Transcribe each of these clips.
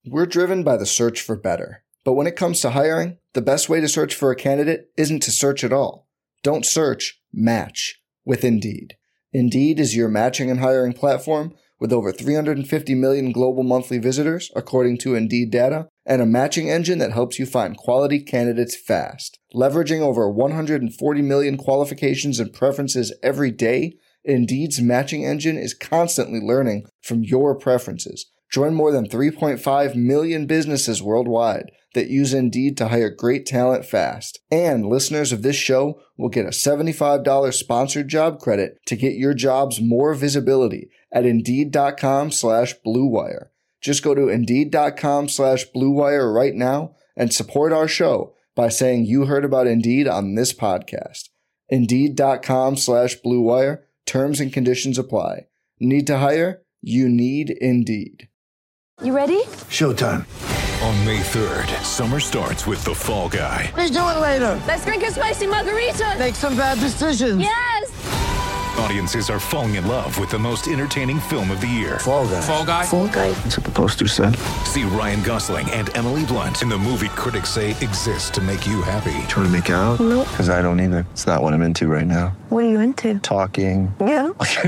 We're driven by the search for better. But when it comes to hiring, the best way to search for a candidate isn't to search at all. Don't search, match with Indeed. Indeed is your matching and hiring platform with over 350 million global monthly visitors, according to Indeed data, and a matching engine that helps you find quality candidates fast. Leveraging over 140 million qualifications and preferences every day, Indeed's matching engine is constantly learning from your preferences. Join more than 3.5 million businesses worldwide that use Indeed to hire great talent fast. And listeners of this show will get a $75 sponsored job credit to get your jobs more visibility at Indeed.com/Blue Wire. Just go to Indeed.com/Blue Wire right now and support our show by saying you heard about Indeed on this podcast. Indeed.com/Blue Wire. Terms and conditions apply. Need to hire? You need Indeed. You ready? Showtime. On May 3rd, summer starts with The Fall Guy. Let's do it later. Let's drink a spicy margarita. Make some bad decisions. Yes! Audiences are falling in love with the most entertaining film of the year. Fall Guy. Fall Guy? Fall guy. That's what the poster said. See Ryan Gosling and Emily Blunt in the movie critics say exists to make you happy. Trying to make it out? Nope. Because I don't either. It's not what I'm into right now. What are you into? Talking. Yeah.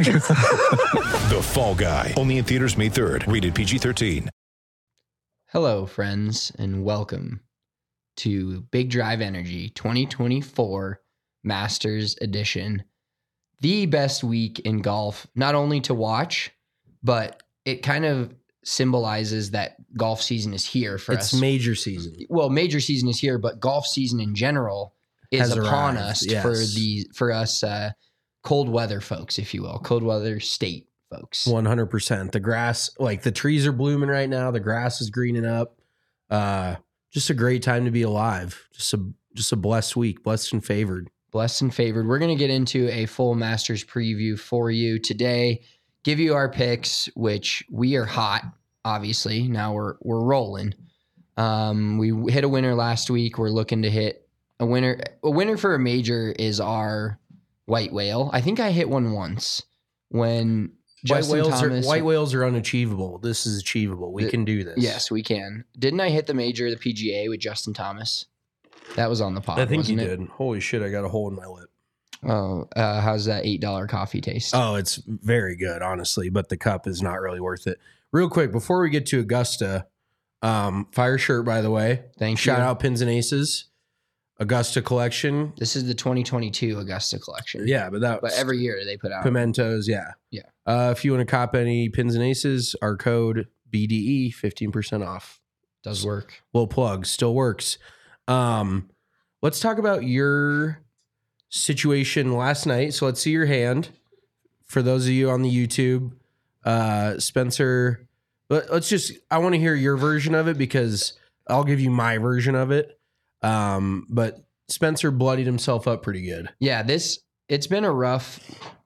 The Fall Guy. Only in theaters May 3rd. Rated PG-13. Hello, friends, and welcome to Big Drive Energy 2024 Masters Edition. The best week in golf, not only to watch, but it kind of symbolizes that golf season is here for us. It's major season. Well, major season is here, but golf season in general is Has upon arrived, us yes. for us cold weather folks, if you will, cold weather state folks. 100%. The grass, like the trees are blooming right now. The grass is greening up. Just a great time to be alive. Just a blessed week, blessed and favored. Blessed and favored. We're going to get into a full Masters preview for you today. Give you our picks, which we are hot. Obviously, now we're rolling. We hit a winner last week. We're looking to hit a winner. A winner for a major is our white whale. I think I hit one once when White whales are unachievable. This is achievable. We can do this. Yes, we can. Didn't I hit the major, the PGA, with Justin Thomas? That was on the pod. I think you wasn't it? did. Holy shit! I got a hole in my lip. Oh, how's that $8 coffee taste? Oh, it's very good, honestly, but the cup is not really worth it. Real quick, before we get to Augusta, fire shirt, by the way. Thank Shout you. out Pins and Aces, Augusta collection. This is the 2022 Augusta collection. Yeah, but every year they put out Pimentos, yeah. Yeah. If you want to cop any Pins and Aces, our code BDE, 15% off. Does work. Little plug, still works. Let's talk about your situation last night. So let's see your hand. For those of you on the YouTube, Spencer, I want to hear your version of it because I'll give you my version of it. But Spencer bloodied himself up pretty good. Yeah, it's been a rough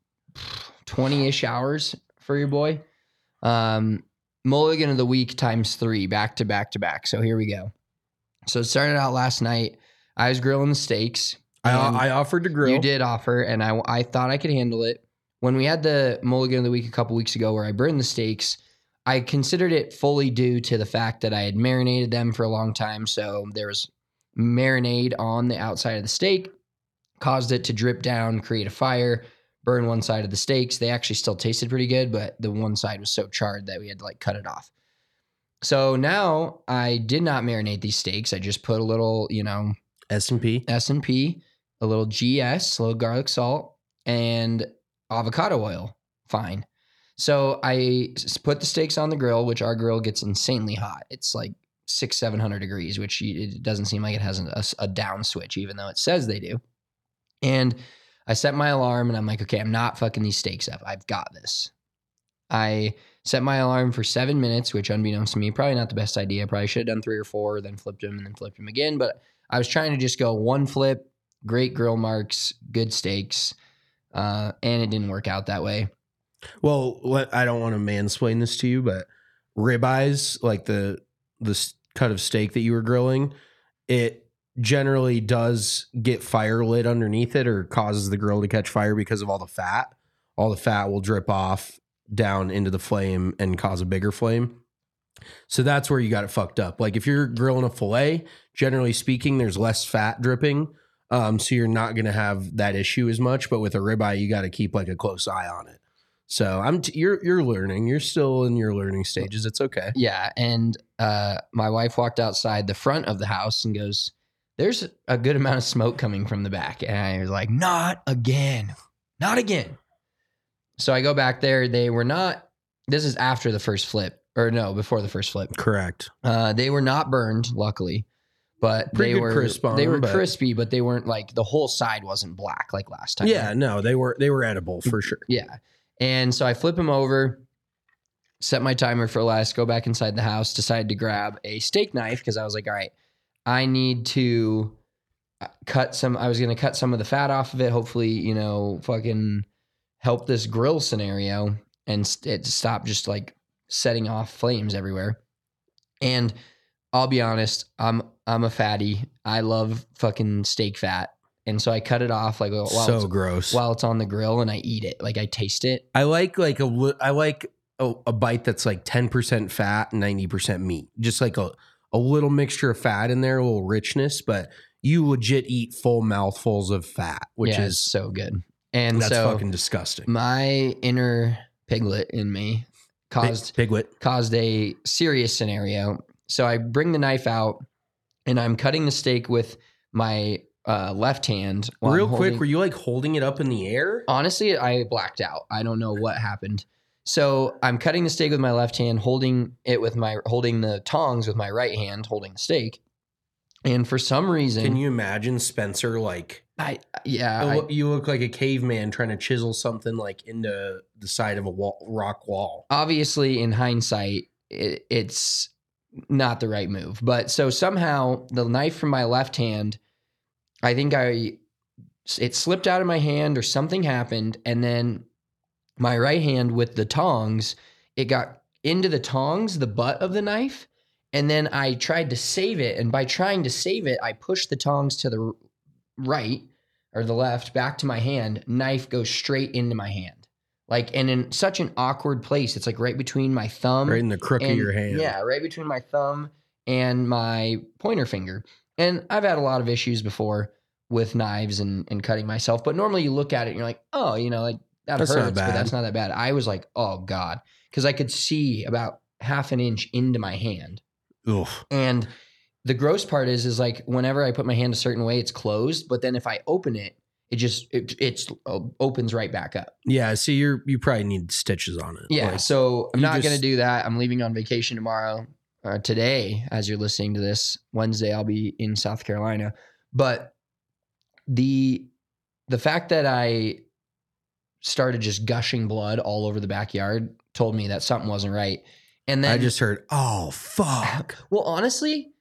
20-ish hours for your boy. Mulligan of the week times 3, back to back to back. So here we go. So it started out last night. I was grilling the steaks. I offered to grill. You did offer, and I thought I could handle it. When we had the Mulligan of the week a couple weeks ago where I burned the steaks, I considered it fully due to the fact that I had marinated them for a long time. So there was marinade on the outside of the steak, caused it to drip down, create a fire, burn one side of the steaks. They actually still tasted pretty good, but the one side was so charred that we had to cut it off. So now I did not marinate these steaks. I just put a little, S&P, a little GS, a little garlic salt, and avocado oil. Fine. So I put the steaks on the grill, which our grill gets insanely hot. It's like 600-700 degrees, which it doesn't seem like it has a down switch, even though it says they do. And I set my alarm and I'm like, okay, I'm not fucking these steaks up. I've got this. I set my alarm for 7 minutes, which unbeknownst to me, probably not the best idea. Probably should have done 3 or 4, then flipped them and then flipped them again. But I was trying to just go one flip, great grill marks, good steaks. And it didn't work out that way. Well, I don't want to mansplain this to you, but ribeyes, like the cut of steak that you were grilling, it generally does get fire lit underneath it or causes the grill to catch fire because of all the fat. All the fat will drip off down into the flame and cause a bigger flame. So that's where you got it fucked up. Like if you're grilling a filet, generally speaking, there's less fat dripping. So you're not going to have that issue as much. But with a ribeye, you got to keep like a close eye on it. So you're learning. You're still in your learning stages. It's okay. Yeah. And my wife walked outside the front of the house and goes, there's a good amount of smoke coming from the back. And I was like, not again. Not again. So I go back there. They were not, this is after the first flip, or no, before the first flip. Correct. They were not burned, luckily, but Pretty they good were crisp on they them, were but- crispy, but they weren't like the whole side wasn't black like last time. Yeah, no, they were edible for sure. Yeah. And so I flip them over, set my timer for less, go back inside the house, decided to grab a steak knife because I was like, all right, I need to I was going to cut some of the fat off of it. Hopefully, you know, fucking help this grill scenario and it stop just like setting off flames everywhere. And I'll be honest, I'm a fatty. I love fucking steak fat. And so I cut it off like So gross. while it's on the grill and I eat it. Like I taste it. I like a bite that's like 10% fat, 90% meat. Just like a little mixture of fat in there, a little richness, but you legit eat full mouthfuls of fat, which Yeah, is it's so good. And that's so fucking disgusting. my inner piglet in me caused Piglet. a serious scenario. So I bring the knife out and I'm cutting the steak with my left hand. while Real I'm quick, holding- were you like holding it up in the air? Honestly, I blacked out. I don't know what happened. So I'm cutting the steak with my left hand, holding the tongs with my right hand, holding the steak. And for some reason, Can you imagine Spencer like you look like a caveman trying to chisel something like into the side of a rock wall. obviously in hindsight, it's not the right move. But so somehow the knife from my left hand, I think it slipped out of my hand or something happened. And then my right hand with the tongs, it got into the tongs, the butt of the knife. And then I tried to save it. And by trying to save it, I pushed the tongs to the right or the left back to my hand. Knife goes straight into my hand. Like, and in such an awkward place. It's like right between my thumb. Right in the crook of your hand. Yeah, right between my thumb and my pointer finger. And I've had a lot of issues before with knives and cutting myself. But normally you look at it and you're like, oh, you know, like that That's hurts, not but bad. that's not that bad. I was like, oh God. Because I could see about half an inch into my hand. Oof. And the gross part is like whenever I put my hand a certain way, it's closed. But then if I open it, it opens right back up. Yeah, see, you probably need stitches on it. Yeah. Like, So I'm you not going to just- do that. I'm leaving on vacation tomorrow. Today, as you're listening to this, Wednesday, I'll be in South Carolina. But the fact that I started just gushing blood all over the backyard told me that something wasn't right. And then I just heard, oh fuck. well, honestly,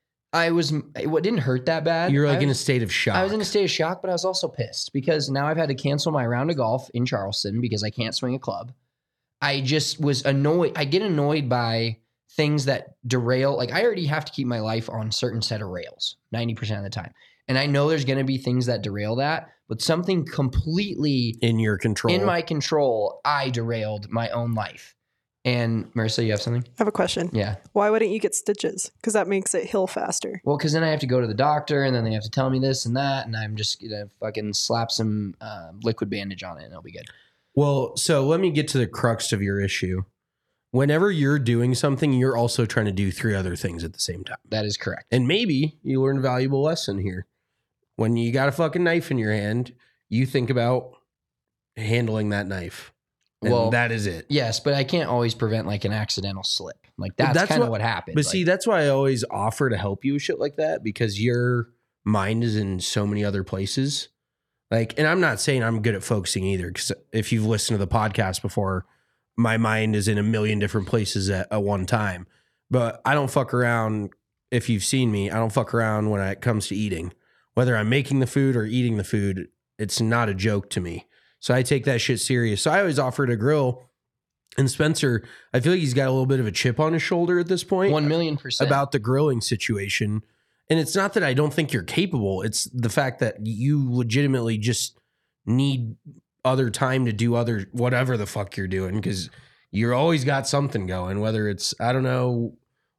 it didn't hurt that bad. You're I like in a was- state of shock. I was in a state of shock, but I was also pissed because now I've had to cancel my round of golf in Charleston because I can't swing a club. I just was annoyed. I get annoyed by things that derail. Like I already have to keep my life on a certain set of rails 90% of the time. And I know there's going to be things that derail that, but something completely in your control. in my control, I derailed my own life. And Marissa, you have something? I have a question. Yeah. Why wouldn't you get stitches? Because that makes it heal faster. Well, because then I have to go to the doctor and then they have to tell me this and that. And I'm just going to fucking slap some liquid bandage on it and it'll be good. Well, so let me get to the crux of your issue. Whenever you're doing something, you're also trying to do 3 other things at the same time. That is correct. And maybe you learn a valuable lesson here. When you got a fucking knife in your hand, you think about handling that knife. And Well, that is it. Yes, but I can't always prevent like an accidental slip. Like But that's kind of what happened. But Like, see, that's why I always offer to help you with shit like that, because your mind is in so many other places. Like, and I'm not saying I'm good at focusing either, because if you've listened to the podcast before, my mind is in a million different places at one time. But I don't fuck around. If you've seen me, I don't fuck around when it comes to eating. Whether I'm making the food or eating the food, it's not a joke to me. So I take that shit serious. So I always offer to grill. And Spencer, I feel like he's got a little bit of a chip on his shoulder at this point. 1,000,000%. About the grilling situation. And it's not that I don't think you're capable. It's the fact that you legitimately just need other time to do whatever the fuck you're doing, because you're always got something going, whether it's, I don't know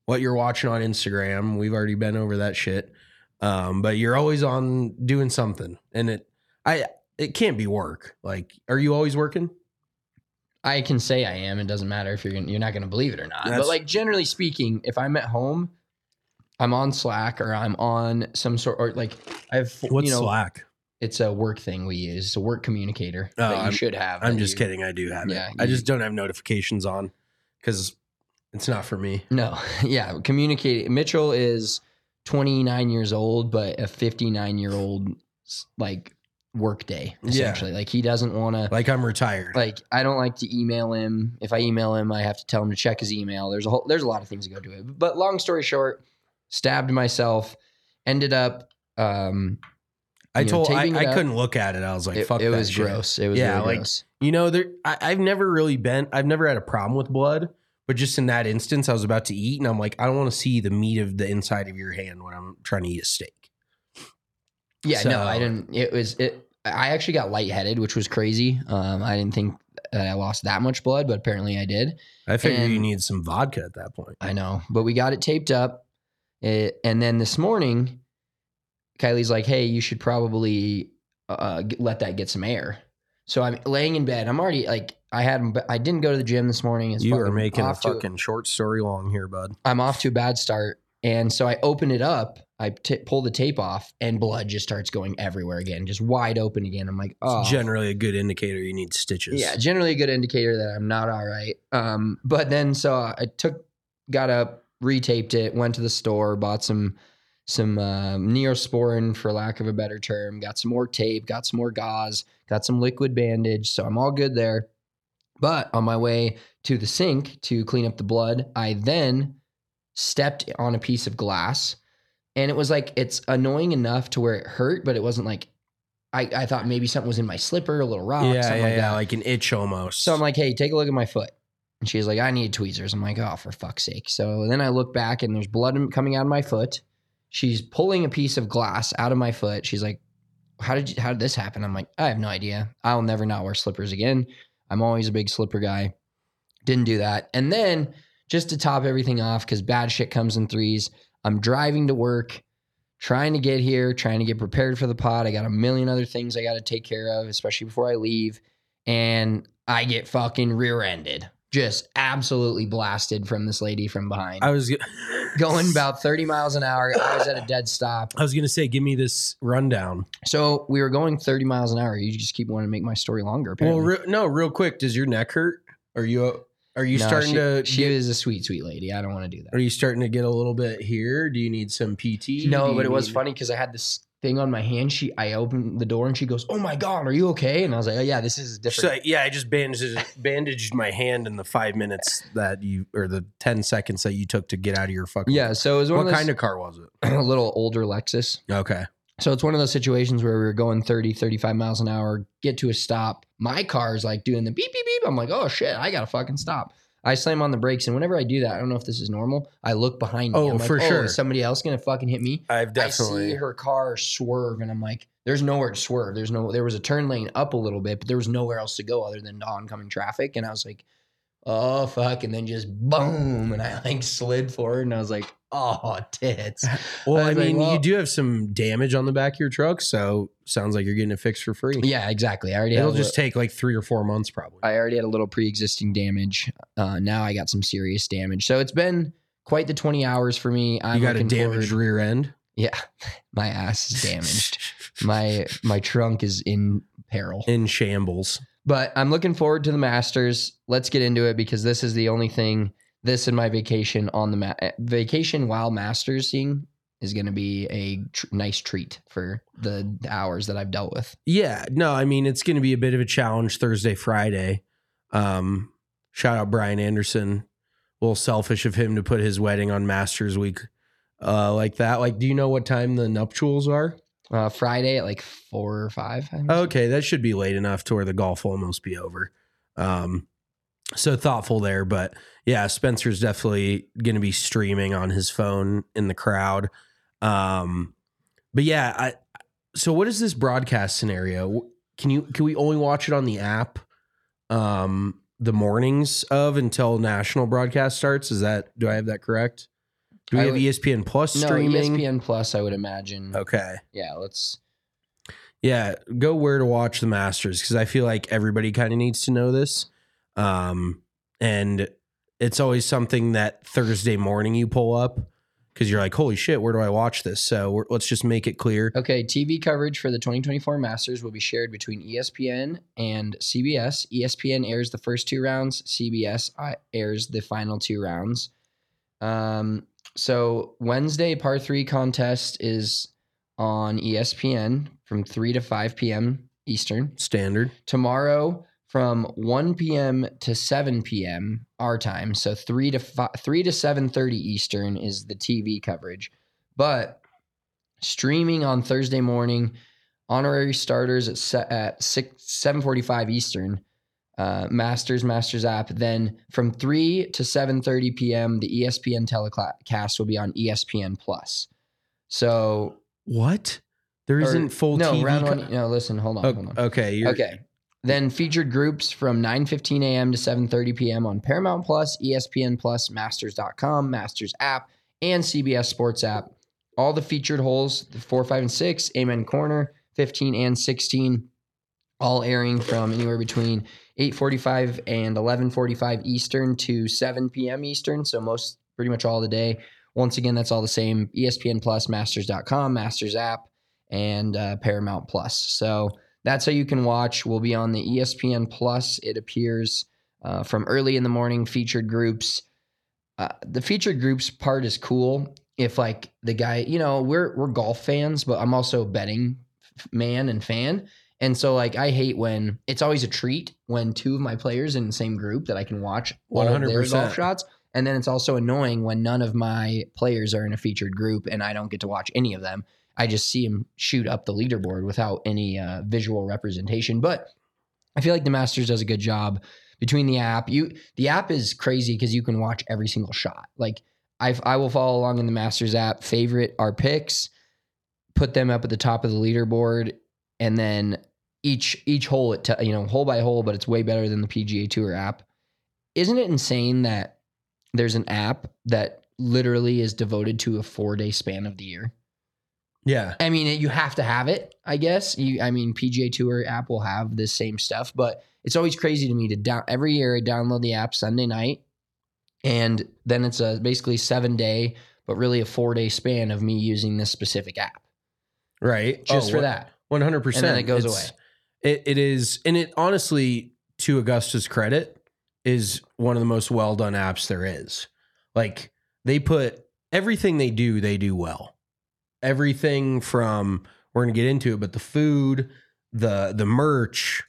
what you're watching on Instagram. We've already been over that shit. But you're always on doing something, and it can't be work. Like, are you always working? I can say I am. It doesn't matter if you're not going to believe it or not. But like generally speaking, if I'm at home, I'm on Slack or I'm on some sort, or like I have. What's Slack? It's a work thing we use. It's a work communicator that you should have. I'm just kidding. I do have it. I just don't have notifications on because it's not for me. No. Yeah. Communicate. Mitchell is 29 years old, but a 59-year-old like work day, essentially. Like he doesn't want to. Like I'm retired. Like I don't like to email him. If I email him, I have to tell him to check his email. There's a lot of things that go to it. But long story short, stabbed myself. Ended up. I couldn't look at it. I was like, fuck that. It was shit. gross. It was really gross. You know, I've never had a problem with blood, but just in that instance, I was about to eat and I'm like, I don't want to see the meat of the inside of your hand when I'm trying to eat a steak. Yeah, no, I didn't. I actually got lightheaded, which was crazy. I didn't think that I lost that much blood, but apparently I did. I figured you needed some vodka at that point. I know, but we got it taped up. And then this morning, Kylie's like, hey, you should probably let that get some air. So I'm laying in bed. I'm already like, I didn't go to the gym this morning. You are making a fucking short story long here, bud. I'm off to a bad start. And so I open it up. I pull the tape off and blood just starts going everywhere again, just wide open again. I'm like, oh. It's generally a good indicator you need stitches. Yeah, generally a good indicator that I'm not all right. But then so I got up, retaped it, went to the store, bought some Neosporin, for lack of a better term, got some more tape, got some more gauze, got some liquid bandage. So I'm all good there. But on my way to the sink to clean up the blood, I then stepped on a piece of glass, and it was like, it's annoying enough to where it hurt, but it wasn't like, I thought maybe something was in my slipper, a little rock, something like that. Like an itch almost. So I'm like, hey, take a look at my foot. And she's like, I need tweezers. I'm like, oh, for fuck's sake. So then I look back and there's blood coming out of my foot. She's pulling a piece of glass out of my foot. She's like, how did this happen? I'm like, I have no idea. I'll never not wear slippers again. I'm always a big slipper guy. Didn't do that. And then just to top everything off, because bad shit comes in threes, I'm driving to work, trying to get here, trying to get prepared for the pod. I got a million other things I got to take care of, especially before I leave. And I get fucking rear-ended. Just absolutely blasted from this lady from behind. I was going about 30 miles an hour. I was at a dead stop. I was going to say, give me this rundown. So we were going 30 miles an hour. You just keep wanting to make my story longer, apparently. Well, real quick. Does your neck hurt? Are you starting to... She is a sweet, sweet lady. I don't want to do that. Are you starting to get a little bit here? Do you need some PT? No, but it was funny because I had this thing on my hand. I opened the door and she goes, oh my God, are you okay? And I was like, oh yeah, this is different. Like, yeah, I just bandaged my hand in the 5 minutes or the 10 seconds that you took to get out of your fucking... Yeah, so it was What kind of car was it? A little older Lexus. Okay. So it's one of those situations where we were going 30, 35 miles an hour, get to a stop. My car is like doing the beep, beep, beep. I'm like, oh shit, I got to fucking stop. I slam on the brakes, and whenever I do that, I don't know if this is normal, I look behind me. Oh, I'm like, for sure. Is somebody else going to fucking hit me? I see her car swerve, and I'm like, there's nowhere to swerve. There was a turn lane up a little bit, but there was nowhere else to go other than oncoming traffic. And I was like, oh, fuck. And then just boom. And I like slid forward, and I was like, oh, tits. Well, I mean, you do have some damage on the back of your truck, so sounds like you're getting it fixed for free. Yeah, exactly. It'll just take like 3 or 4 months probably. I already had a little pre-existing damage. Now I got some serious damage. So it's been quite the 20 hours for me. You got a damaged rear end? Yeah. My ass is damaged. My trunk is in peril. In shambles. But I'm looking forward to the Masters. Let's get into it because this is the only thing. This and my vacation on the vacation while Mastersing is going to be a nice treat for the hours that I've dealt with. Yeah, no, I mean, it's going to be a bit of a challenge Thursday, Friday. Shout out Brian Anderson. A little selfish of him to put his wedding on Masters week like that. Like, do you know what time the nuptials are? Friday at like 4 or 5. Okay, that should be late enough to where the golf will almost be over. So thoughtful there, but yeah, Spencer's definitely going to be streaming on his phone in the crowd. But yeah, so what is this broadcast scenario? Can we only watch it on the app the mornings of until national broadcast starts? Do I have that correct? Do we I have would- ESPN Plus No, streaming? ESPN Plus, I would imagine. Okay. Yeah, let's. Yeah, go where to watch the Masters because I feel like everybody kind of needs to know this. And it's always something that Thursday morning you pull up because you're like, holy shit, where do I watch this? So let's just make it clear. Okay, TV coverage for the 2024 Masters will be shared between ESPN and CBS. ESPN airs the first 2 rounds. CBS airs the final 2 rounds. So Wednesday par 3 contest is on ESPN from 3 to 5 p.m. Eastern. Standard. Tomorrow from 1 p.m. to 7 p.m. our time. So 3 to 7:30 Eastern is the TV coverage. But streaming on Thursday morning, honorary starters at 7:45 Eastern. Masters app. Then from 3 to 7:30 p.m., the ESPN telecast will be on ESPN Plus. So What? There isn't full no, TV. round one. No, listen, hold on. Okay. Okay. Then featured groups from 9:15 a.m. to 7:30 p.m. on Paramount Plus, ESPN Plus, Masters.com, Masters app, and CBS Sports app. All the featured holes, the 4, 5, and 6, Amen Corner, 15 and 16, all airing from anywhere between 8:45 and 11:45 Eastern to 7 p.m. Eastern. So pretty much all the day. Once again, that's all the same. ESPN Plus, Masters.com, Masters app, and Paramount Plus. So that's how you can watch. We'll be on the ESPN Plus. It appears from early in the morning, featured groups. The featured groups part is cool. If like the guy, we're golf fans, but I'm also a betting man and fan. And so like I hate when it's always a treat when 2 of my players in the same group that I can watch all of their 100%. golf shots. And then it's also annoying when none of my players are in a featured group and I don't get to watch any of them. I just see them shoot up the leaderboard without any visual representation. But I feel like the Masters does a good job between the app. The app is crazy because you can watch every single shot. Like I will follow along in the Masters app, favorite our picks, put them up at the top of the leaderboard, and then each hole hole by hole, but it's way better than the PGA Tour app. Isn't it insane that there's an app that literally is devoted to a 4-day span of the year? Yeah. I mean, you have to have it, I guess. PGA Tour app will have this same stuff, but it's always crazy to me to every year I download the app Sunday night, and then it's a basically 7-day, but really a 4-day span of me using this specific app. Right. Just for that. 100%. And then it goes away. It is, and it honestly, to Augusta's credit, is one of the most well done apps there is. Like they put everything they do well. Everything from, we're going to get into it, but the food, the merch,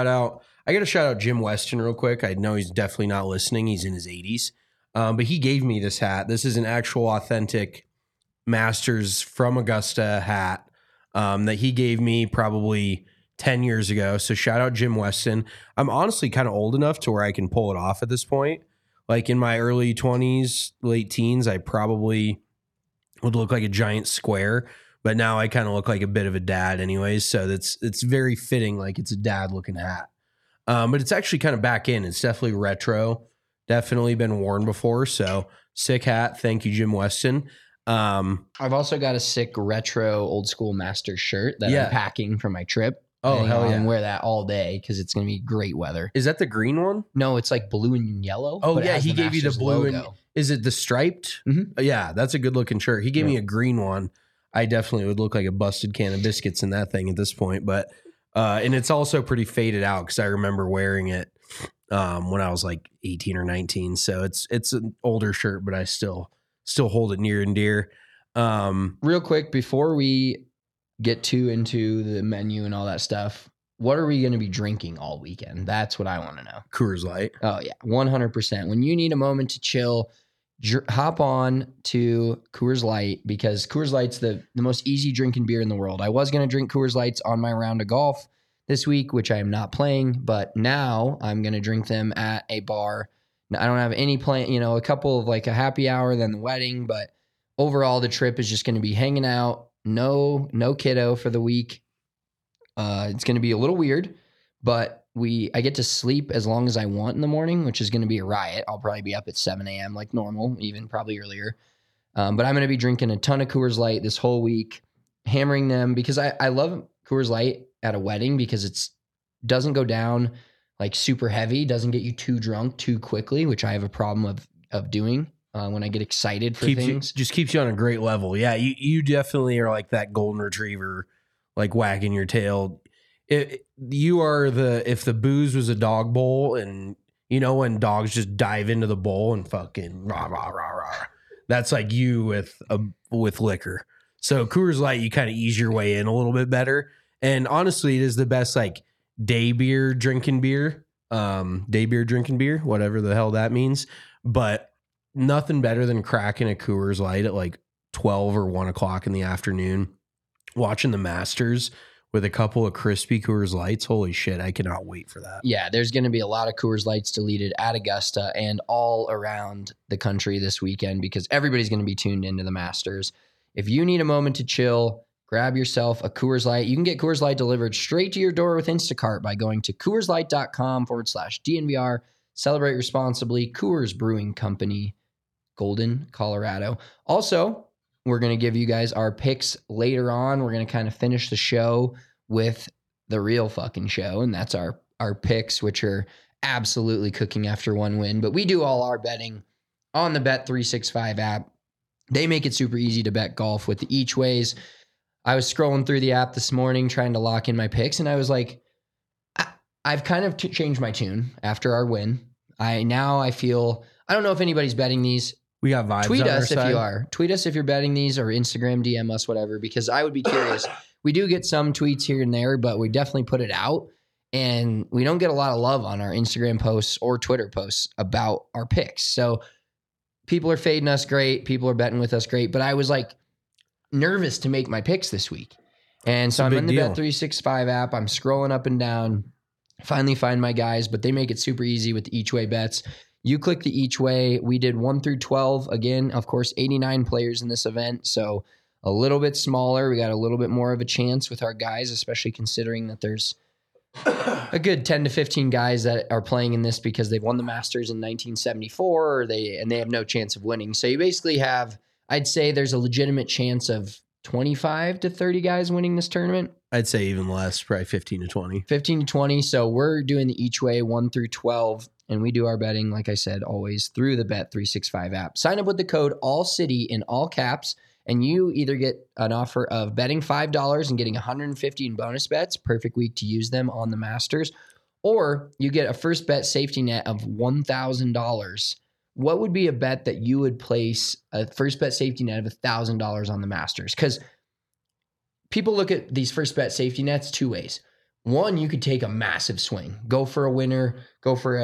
I got to shout out Jim Weston real quick. I know he's definitely not listening. He's in his 80s. But he gave me this hat. This is an actual authentic Masters from Augusta hat that he gave me probably 10 years ago. So shout out Jim Weston. I'm honestly kind of old enough to where I can pull it off at this point. Like in my early 20s, late teens, I probably would look like a giant square, but now I kind of look like a bit of a dad anyways. So it's very fitting. Like it's a dad looking hat. But it's actually kind of back in. It's definitely retro, definitely been worn before. So sick hat. Thank you, Jim Weston. I've also got a sick retro old school Masters shirt that I'm packing for my trip. Oh, hell yeah. And wear that all day because it's going to be great weather. Is that the green one? No, it's like blue and yellow. Oh, but it yeah. has He the gave you the Masters blue. logo. And is it the striped? Mhm. Yeah, that's a good looking shirt. He gave me a green one. I definitely would look like a busted can of biscuits in that thing at this point. But, and it's also pretty faded out because I remember wearing it when I was like 18 or 19. So it's an older shirt, but I still hold it near and dear. Real quick, before we get into the menu and all that stuff, what are we going to be drinking all weekend? That's what I want to know. Coors Light. Oh, yeah, 100%. When you need a moment to chill, hop on to Coors Light because Coors Light's the most easy drinking beer in the world. I was going to drink Coors Lights on my round of golf this week, which I am not playing, but now I'm going to drink them at a bar. Now, I don't have any plan, a couple of like a happy hour, then the wedding, but overall the trip is just going to be hanging out. No kiddo for the week. It's going to be a little weird, but I get to sleep as long as I want in the morning, which is going to be a riot. I'll probably be up at 7 a.m. like normal, even probably earlier. But I'm going to be drinking a ton of Coors Light this whole week, hammering them because I love Coors Light at a wedding because it's doesn't go down like super heavy, doesn't get you too drunk too quickly, which I have a problem of doing when I get excited for things. Just keeps you on a great level. Yeah, you definitely are like that golden retriever, like wagging your tail. You are if the booze was a dog bowl, and you know when dogs just dive into the bowl and fucking rah rah rah rah. That's like you with liquor. So Coors Light, you kind of ease your way in a little bit better. And honestly, it is the best like day beer drinking beer, whatever the hell that means. But nothing better than cracking a Coors Light at like 12 or 1 o'clock in the afternoon, watching the Masters with a couple of crispy Coors Lights. Holy shit, I cannot wait for that. Yeah, there's going to be a lot of Coors Lights deleted at Augusta and all around the country this weekend because everybody's going to be tuned into the Masters. If you need a moment to chill, grab yourself a Coors Light. You can get Coors Light delivered straight to your door with Instacart by going to CoorsLight.com/DNVR. Celebrate responsibly. Coors Brewing Company, Golden, Colorado. Also, we're going to give you guys our picks later on. We're going to kind of finish the show with the real fucking show, and that's our picks, which are absolutely cooking after one win. But we do all our betting on the Bet365 app. They make it super easy to bet golf with the each ways. I was scrolling through the app this morning trying to lock in my picks, and I was like, I've kind of changed my tune after our win. I feel, I don't know if anybody's betting these. We got vibes. Tweet us if you are. Tweet us if you're betting these, or Instagram, DM us, whatever, because I would be curious. We do get some tweets here and there, but we definitely put it out, and we don't get a lot of love on our Instagram posts or Twitter posts about our picks. So people are fading us, great. People are betting with us, great. But I was like nervous to make my picks this week. And so I'm in the Bet365 app. I'm scrolling up and down, finally find my guys, but they make it super easy with the each way bets. You click the each way. We did 1 through 12. Again, of course, 89 players in this event. So a little bit smaller. We got a little bit more of a chance with our guys, especially considering that there's a good 10 to 15 guys that are playing in this because they've won the Masters in 1974 or they have no chance of winning. So you basically have, I'd say there's a legitimate chance of 25 to 30 guys winning this tournament. I'd say even less, probably 15 to 20. 15 to 20. So we're doing the each way 1 through 12. And we do our betting, like I said, always through the Bet365 app. Sign up with the code ALLCITY in all caps, and you either get an offer of betting $5 and getting $150 in bonus bets, perfect week to use them on the Masters, or you get a first bet safety net of $1,000. What would be a bet that you would place a first bet safety net of $1,000 on the Masters? Because people look at these first bet safety nets 2 ways. One, you could take a massive swing, go for a winner, go for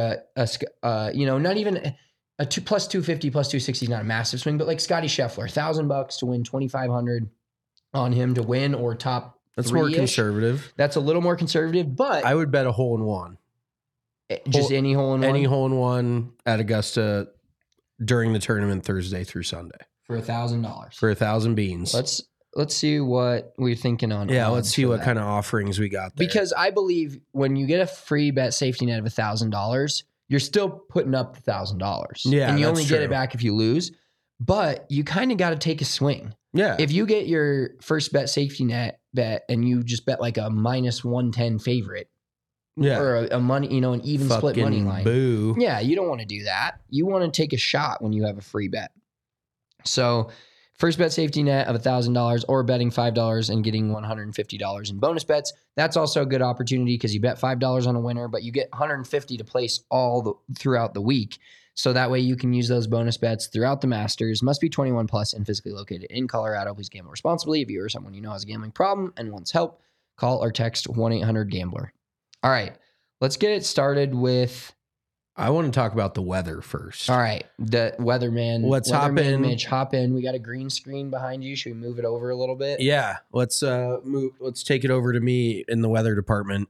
not even a plus 250, plus 260 is not a massive swing, but like Scotty Scheffler, $1,000 to win 2,500 on him to win or top. That's more conservative. That's a little more conservative, but I would bet a hole in one. Just any hole in one? Any hole in one at Augusta during the tournament Thursday through Sunday. For $1,000. For 1,000 beans. Let's see what we're thinking on. Yeah, let's see what kind of offerings we got there. Because I believe when you get a free bet safety net of $1,000, you're still putting up $1,000. Yeah, and you only true. get it back if you lose. But you kind of got to take a swing. Yeah. If you get your first bet safety net bet and you just bet like a minus 110 favorite, yeah, or a money, an even split money line. Boo. Yeah, you don't want to do that. You want to take a shot when you have a free bet. So first bet safety net of $1,000 or betting $5 and getting $150 in bonus bets. That's also a good opportunity because you bet $5 on a winner, but you get $150 to place throughout the week. So that way you can use those bonus bets throughout the Masters. Must be 21 plus and physically located in Colorado. Please gamble responsibly. If you or someone you know has a gambling problem and wants help, call or text 1-800-GAMBLER. All right, let's get it started with... I want to talk about the weather first. All right, the weatherman. Hop in. Mitch, hop in. We got a green screen behind you. Should we move it over a little bit? Yeah, let's move. Let's take it over to me in the weather department.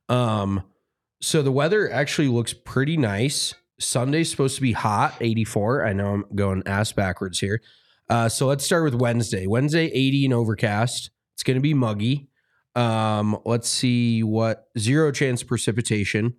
So the weather actually looks pretty nice. Sunday's supposed to be hot, 84. I know I'm going ass backwards here. So let's start with Wednesday. Wednesday, 80 and overcast. It's going to be muggy. Let's see what 0 chance precipitation.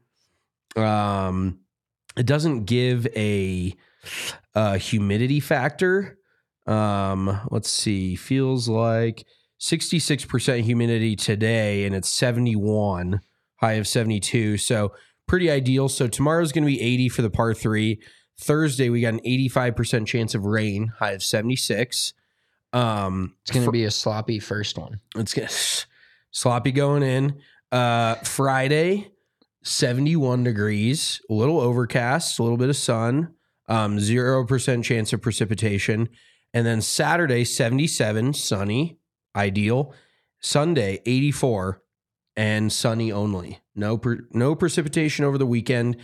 It doesn't give a humidity factor. Let's see. Feels like 66% humidity today, and it's 71, high of 72. So pretty ideal. So tomorrow's going to be 80 for the par 3. Thursday, we got an 85% chance of rain, high of 76. It's going to be a sloppy first one. It's sloppy going in. Friday, 71 degrees, a little overcast, a little bit of sun, 0% chance of precipitation. And then Saturday, 77, sunny, ideal. Sunday, 84, and sunny only. No precipitation over the weekend.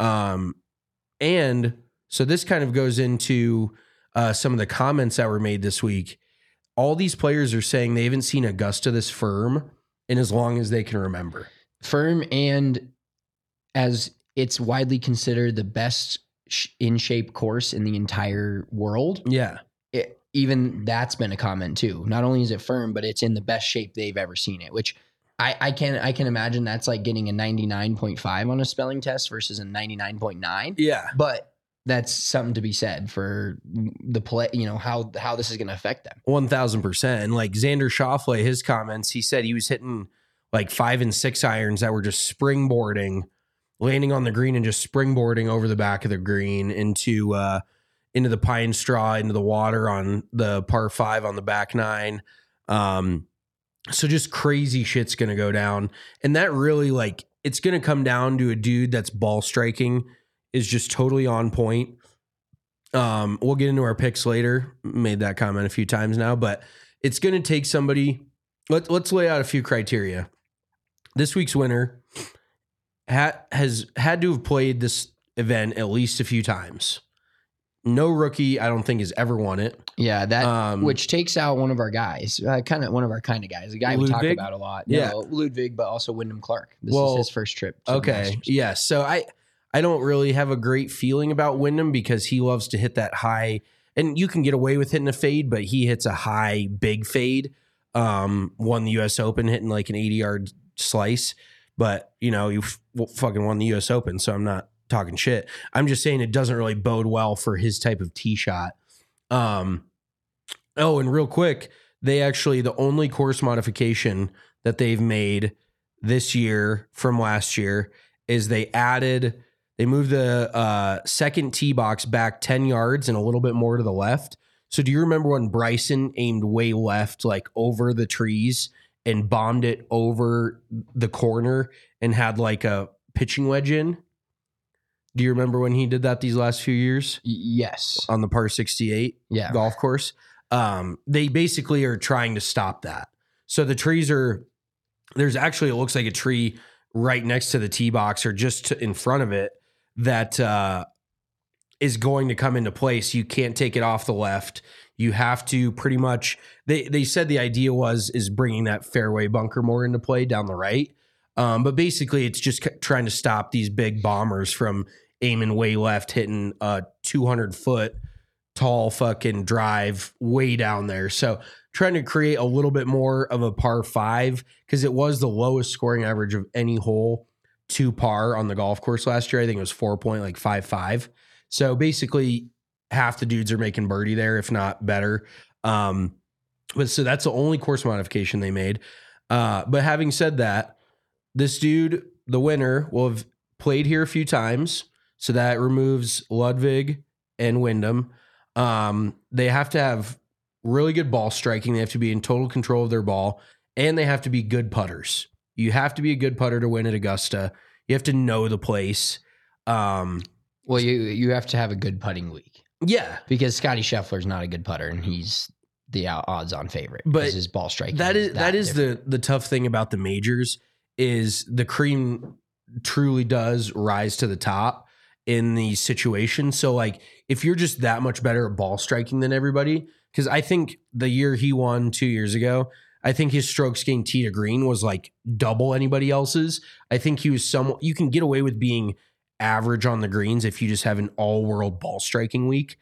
And so this kind of goes into some of the comments that were made this week. All these players are saying they haven't seen Augusta this firm in as long as they can remember. Firm, and as it's widely considered the best in shape course in the entire world. Yeah. Even that's been a comment too. Not only is it firm, but it's in the best shape they've ever seen it, which I can imagine that's like getting a 99.5 on a spelling test versus a 99.9. Yeah. But that's something to be said for the play, how this is going to affect them. 1,000%. And like Xander Schauffele, his comments, he said he was hitting like 5 and 6 irons that were just springboarding, landing on the green and just springboarding over the back of the green into the pine straw, into the water on the par 5 on the back 9. So just crazy shit's going to go down. And that really, like, it's going to come down to a dude that's ball striking is just totally on point. We'll get into our picks later. Made that comment a few times now, but it's going to take somebody. Let's lay out a few criteria. This week's winner has had to have played this event at least a few times. No rookie, I don't think, has ever won it. Yeah, that which takes out one of our guys, one of our kind of guys, a guy we talk about a lot. Yeah, Ludwig, but also Wyndham Clark. This is his first trip. Okay, yeah. So I don't really have a great feeling about Wyndham because he loves to hit that high, and you can get away with hitting a fade, but he hits a high, big fade. Won the U.S. Open hitting like an 80-yard slice, but you fucking won the U.S. Open, so I'm not talking shit. I'm just saying it doesn't really bode well for his type of tee shot. And real quick, the only course modification that they've made this year from last year is they moved the second tee box back 10 yards and a little bit more to the left. So do you remember when Bryson aimed way left, like over the trees, and bombed it over the corner and had like a pitching wedge in? Do you remember when he did that these last few years? Yes. On the par 68 golf course. They basically are trying to stop that. So the trees there's actually, it looks like a tree right next to the tee box or just in front of it that is going to come into place. You can't take it off the left. You have to pretty much, they said the idea is bringing that fairway bunker more into play down the right. But basically, it's just trying to stop these big bombers from aiming way left, hitting a 200-foot tall fucking drive way down there. So trying to create a little bit more of a par 5 because it was the lowest scoring average of any hole to par on the golf course last year. I think it was 4.55. So basically, half the dudes are making birdie there, if not better. But so that's the only course modification they made. But having said that, this dude, the winner, will have played here a few times. So that removes Ludwig and Wyndham. They have to have really good ball striking. They have to be in total control of their ball. And they have to be good putters. You have to be a good putter to win at Augusta. You have to know the place. Well, you have to have a good putting week. Yeah. Because Scotty Scheffler's not a good putter, and he's the odds-on favorite. But his ball striking that is the tough thing about the majors is the cream truly does rise to the top in these situations. So like if you're just that much better at ball striking than everybody, because I think the year he won 2 years ago, I think his strokes gained tee to green was like double anybody else's. I think he was you can get away with being average on the greens if you just have an all-world ball striking week.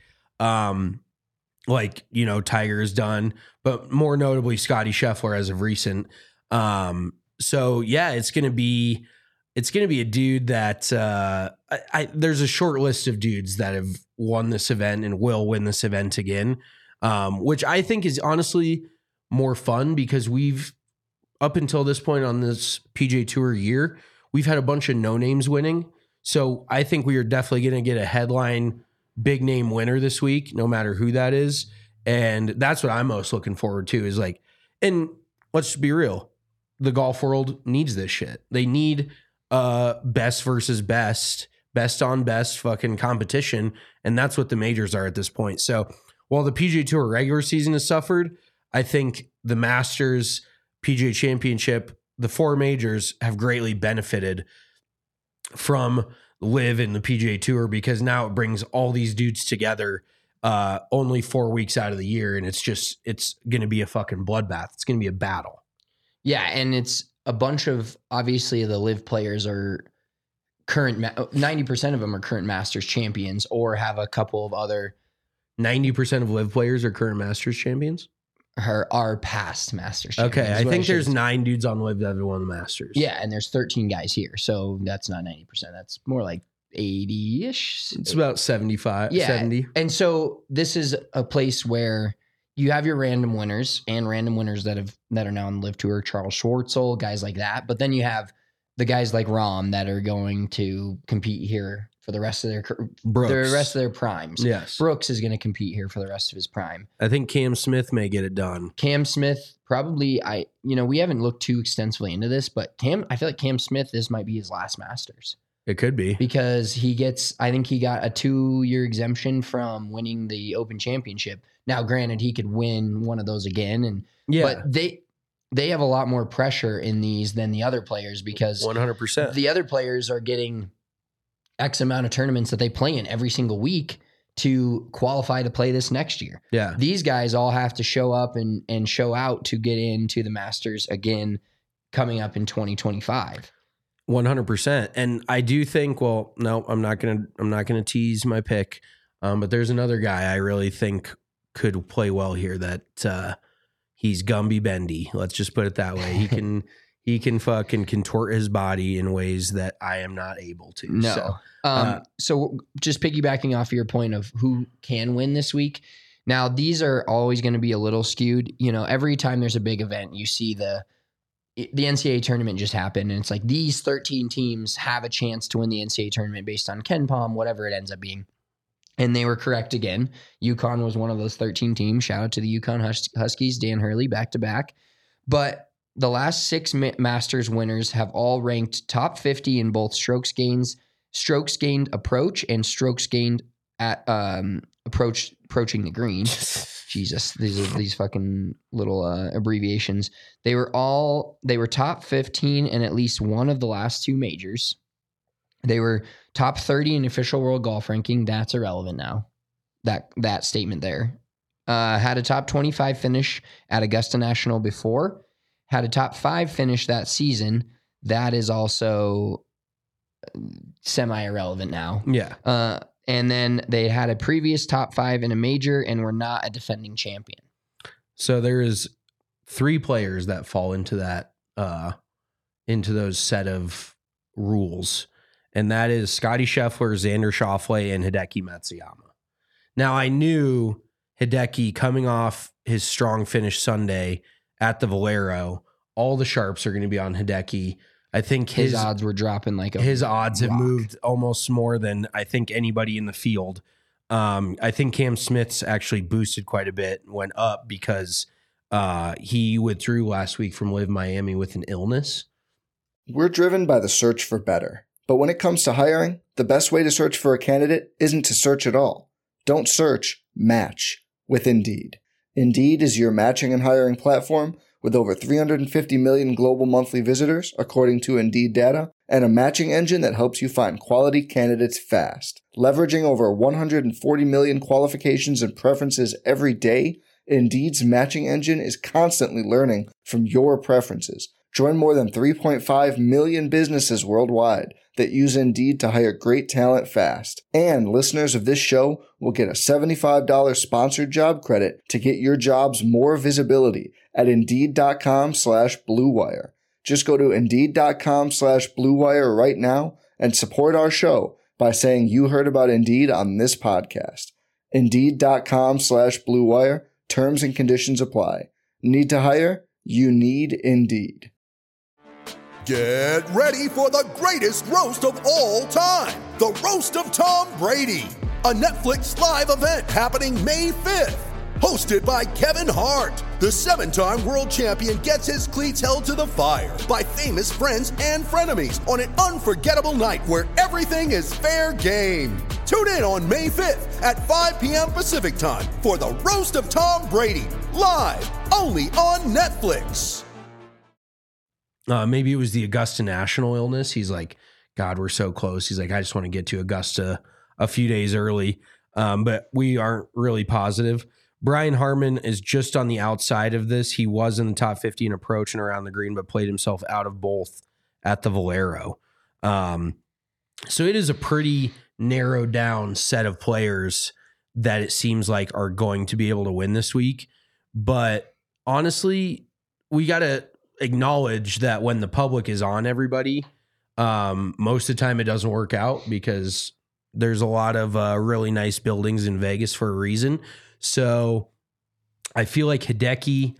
Like, Tiger has done, but more notably Scotty Scheffler as of recent. So yeah, it's going to be a dude that there's a short list of dudes that have won this event and will win this event again. which I think is honestly more fun because we've, up until this point on this PGA Tour year, we've had a bunch of no names winning. So I think we are definitely going to get a headline big name winner this week, no matter who that is. And that's what I'm most looking forward to is like, and let's be real, the golf world needs this shit. They need best versus best on best fucking competition. And that's what the majors are at this point. So while the PGA Tour regular season has suffered, I think the Masters, PGA Championship, the four majors have greatly benefited from LIV in the PGA Tour because now it brings all these dudes together only 4 weeks out of the year. And it's going to be a fucking bloodbath. It's going to be a battle. Yeah. And it's a bunch of, obviously the LIV players are current, 90% of them are current Masters champions or have a couple of other. 90% of LIV players are current Masters champions? Are past Masters champions. Okay. I think there's 9 dudes on LIV that have won the Masters. Yeah. And there's 13 guys here. So that's not 90%. That's more like 80-ish. It's about 75, yeah. 70. And so this is a place where you have your random winners and random winners that are now on the LIV Tour, Charles Schwartzel, guys like that. But then you have the guys like Rahm that are going to compete here for the rest of their primes. Yes. Brooks is going to compete here for the rest of his prime. I think Cam Smith may get it done. Cam Smith probably, we haven't looked too extensively into this, but I feel like Cam Smith, this might be his last Masters. It could be. Because I think he got a 2-year exemption from winning the Open Championship. Now, granted, he could win one of those again. But they have a lot more pressure in these than the other players because 100%. The other players are getting X amount of tournaments that they play in every single week to qualify to play this next year. Yeah. These guys all have to show up and show out to get into the Masters again coming up in 2025. 100%. And I do think, well, no, I'm not going to tease my pick. But there's another guy I really think could play well here that he's Gumby Bendy. Let's just put it that way. He can fucking contort his body in ways that I am not able to. No. So just piggybacking off your point of who can win this week. Now, these are always going to be a little skewed. Every time there's a big event, you see the NCAA tournament just happened, and it's like these 13 teams have a chance to win the NCAA tournament based on KenPom, whatever it ends up being. And they were correct again. UConn was one of those 13 teams. Shout out to the UConn Huskies, Dan Hurley, back to back. But the last 6 Masters winners have all ranked top 50 in both strokes gained approach, and strokes gained at approaching the green. Jesus, these fucking little abbreviations. They were top 15 in at least one of the last 2 majors. They were top 30 in official world golf ranking. That's irrelevant now. That statement there. Had a top 25 finish at Augusta National before. Had a top 5 finish that season. That is also semi-irrelevant now. Yeah. And then they had a previous top 5 in a major and were not a defending champion. So there is 3 players that fall into that, into those set of rules. And that is Scotty Scheffler, Xander Schauffele, and Hideki Matsuyama. Now, I knew Hideki coming off his strong finish Sunday at the Valero, all the sharps are going to be on Hideki. I think his odds were dropping his odds have moved almost more than I think anybody in the field. I think Cam Smith's actually boosted quite a bit, went up because he withdrew last week from LIV Miami with an illness. We're driven by the search for better. But when it comes to hiring, the best way to search for a candidate isn't to search at all. Don't search, match with Indeed. Indeed is your matching and hiring platform with over 350 million global monthly visitors, according to Indeed data, and a matching engine that helps you find quality candidates fast. Leveraging over 140 million qualifications and preferences every day, Indeed's matching engine is constantly learning from your preferences. Join more than 3.5 million businesses worldwide that use Indeed to hire great talent fast. And listeners of this show will get a $75 sponsored job credit to get your jobs more visibility at Indeed.com/Blue Wire. Just go to Indeed.com/Blue Wire right now and support our show by saying you heard about Indeed on this podcast. Indeed.com/Blue Wire. Terms and conditions apply. Need to hire? You need Indeed. Get ready for the greatest roast of all time, the Roast of Tom Brady, a Netflix live event happening May 5th. Hosted by Kevin Hart, the 7-time world champion gets his cleats held to the fire by famous friends and frenemies on an unforgettable night where everything is fair game. Tune in on May 5th at 5 p.m. Pacific time for the Roast of Tom Brady, live only on Netflix. Maybe it was the Augusta National illness. He's like, God, we're so close. He's like, I just want to get to Augusta a few days early, but we aren't really positive. Brian Harman is just on the outside of this. He was in the top 50 in approach and around the green, but played himself out of both at the Valero. So it is a pretty narrowed down set of players that it seems like are going to be able to win this week. But honestly, we got to acknowledge that when the public is on everybody, most of the time it doesn't work out because there's a lot of really nice buildings in Vegas for a reason. So I feel like Hideki,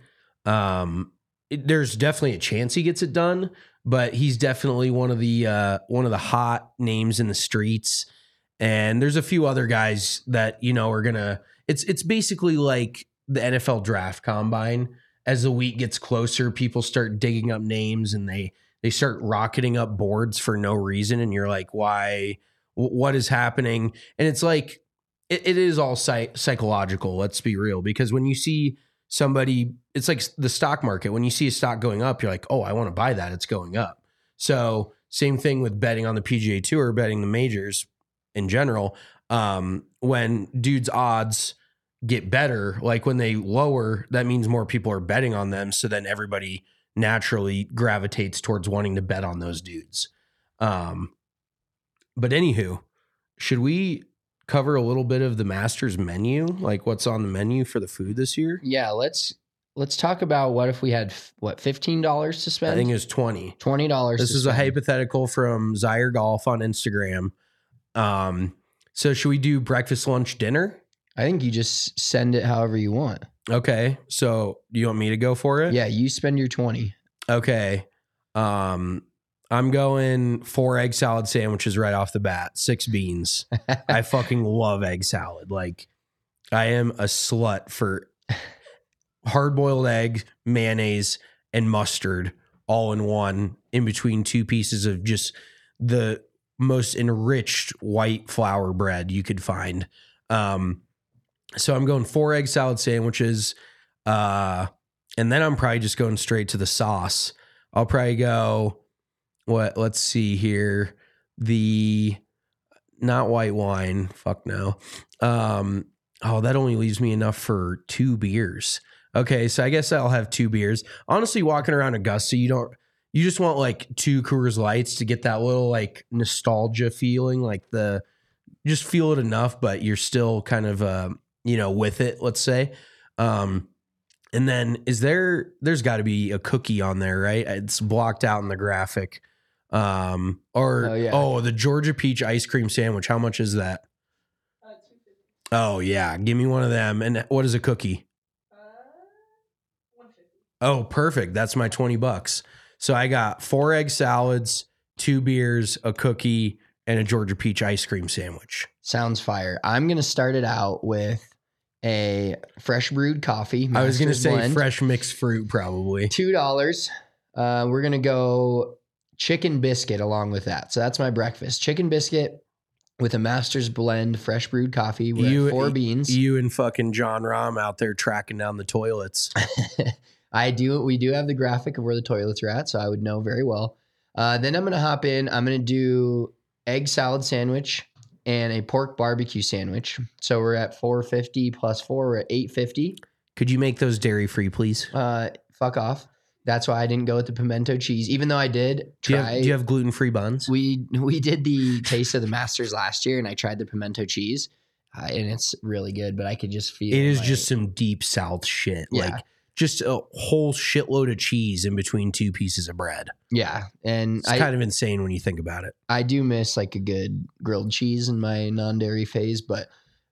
there's definitely a chance he gets it done, but he's definitely one of the hot names in the streets. And there's a few other guys that, you know, are gonna. It's basically like the NFL draft combine. As the week gets closer, people start digging up names and they start rocketing up boards for no reason, and you're like, why? What is happening? And it's like. It is all psychological, let's be real, because when you see somebody, it's like the stock market. When you see a stock going up, you're like, oh, I want to buy that. It's going up. So same thing with betting on the PGA Tour, betting the majors in general. When dudes' odds get better, like when they lower, that means more people are betting on them. So then everybody naturally gravitates towards wanting to bet on those dudes. But anywho, should we cover a little bit of the Masters menu, like what's on the menu for the food this year? Yeah, let's talk about what if we had $15 to spend. I think it was $20. This is a hypothetical from Zaire Golf on Instagram. So should we do breakfast, lunch, dinner? I think you just send it however you want. Okay, so do you want me to go for it? Yeah, you spend your 20. Okay. I'm going 4 egg salad sandwiches right off the bat, 6 beans. I fucking love egg salad. Like, I am a slut for hard-boiled egg, mayonnaise, and mustard all in one, in between 2 pieces of just the most enriched white flour bread you could find. So I'm going 4 egg salad sandwiches, and then I'm probably just going straight to the sauce. I'll probably go... let's see here. Not white wine. Fuck no. That only leaves me enough for 2 beers. Okay, so I guess I'll have 2 beers. Honestly, walking around Augusta, you just want like 2 Coors Lights to get that little like nostalgia feeling, like just feel it enough, but you're still kind of with it, let's say. And then there's got to be a cookie on there, right? It's blocked out in the graphic. The Georgia peach ice cream sandwich. How much is that? $2.50. Oh yeah, give me one of them. And what is a cookie? $1.50. Oh, perfect. That's my $20. So I got 4 egg salads, 2 beers, a cookie, and a Georgia peach ice cream sandwich. Sounds fire. I'm gonna start it out with a fresh brewed coffee. I was gonna say blend. Fresh mixed fruit, probably $2. We're gonna go chicken biscuit along with that. So that's my breakfast. Chicken biscuit with a Master's blend, fresh brewed coffee with 4 beans. You and fucking John Rahm out there tracking down the toilets. We do have the graphic of where the toilets are at, so I would know very well. Then I'm going to hop in. I'm going to do egg salad sandwich and a pork barbecue sandwich. So we're at $4.50 plus 4. We're at $8.50. Could you make those dairy free, please? Fuck off. That's why I didn't go with the pimento cheese, even though I did try. Do you have gluten-free buns? We did the Taste of the Masters last year, and I tried the pimento cheese, and it's really good. But I could just feel it is just some deep South shit, like just a whole shitload of cheese in between 2 pieces of bread. Yeah, and it's kind of insane when you think about it. I do miss like a good grilled cheese in my non-dairy phase, but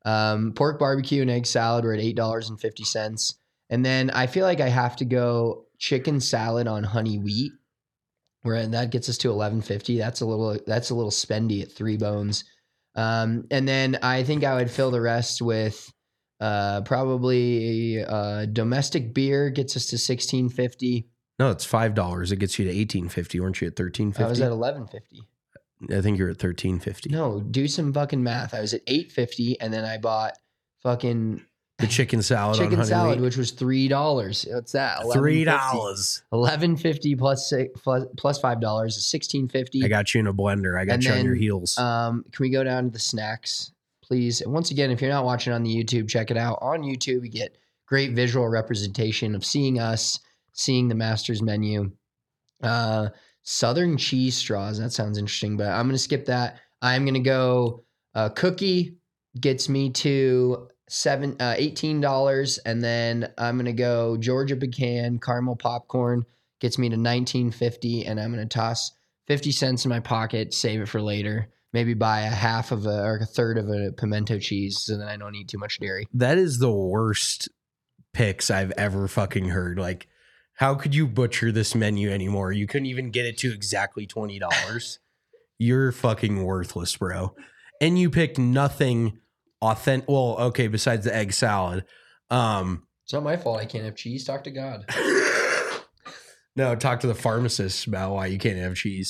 Pork barbecue and egg salad were at $8.50. And then I feel like I have to go chicken salad on honey wheat, where that gets us to $11.50. That's a little spendy at 3 bones. And then I think I would fill the rest with probably domestic beer gets us to $16.50. No, it's $5. It gets you to $18.50. Weren't you at $13.50? I was at $11.50. I think you're at $13.50. No, do some fucking math. I was at $8.50, and then I bought fucking the chicken salad, which was $3. What's that? $3. $11.50 plus $5 is $16.50. I got you in a blender. I got you on your heels. Can we go down to the snacks, please? And once again, if you're not watching on the YouTube, check it out. On YouTube, you get great visual representation of seeing us, seeing the Masters menu. Southern cheese straws. That sounds interesting, but I'm going to skip that. I'm going to go cookie gets me to $18, and then I'm going to go Georgia pecan caramel popcorn gets me to $19.50, and I'm going to toss 50 cents in my pocket, save it for later. Maybe buy a third of a pimento cheese so that I don't eat too much dairy. That is the worst picks I've ever fucking heard. Like, how could you butcher this menu anymore? You couldn't even get it to exactly $20. You're fucking worthless, bro. And you picked nothing authentic. Well, okay, besides the egg salad. It's not my fault I can't have cheese. Talk to God. No, talk to the pharmacist about why you can't have cheese.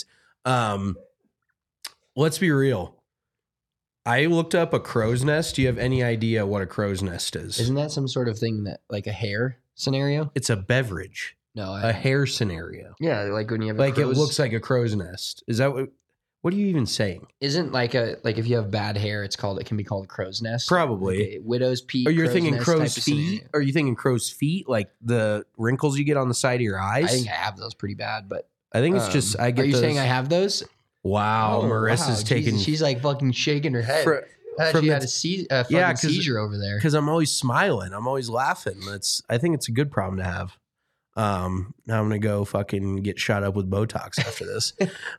Let's be real. I looked up a crow's nest. Do you have any idea what a crow's nest is? Isn't that some sort of thing that like a hair scenario? It's a beverage. No, a hair scenario. Yeah, like when you have it looks like a crow's nest. Is that what are you even saying? Isn't like if you have bad hair, it can be called a crow's nest. Probably. Like widow's peak. Or you're thinking crow's feet? Are you thinking crow's feet, like the wrinkles you get on the side of your eyes? I think I have those pretty bad, but I think it's just I get. Are you those. saying I have those? Wow, Marissa's taking. Jesus, she's like fucking shaking her head. She had a seizure over there. Because I'm always smiling. I'm always laughing. I think it's a good problem to have. Now I'm gonna go fucking get shot up with Botox after this.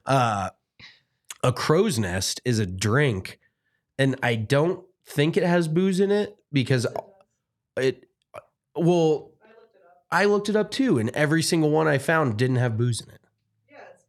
A crow's nest is a drink, and I don't think it has booze in it because I looked it up too, and every single one I found didn't have booze in it. Yeah, it's